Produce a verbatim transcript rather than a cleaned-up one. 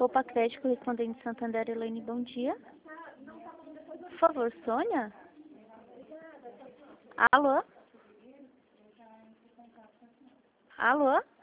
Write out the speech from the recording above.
Copa Crédito, correspondente Santander, Elaine, bom dia. Por favor, Sônia? Alô? Alô?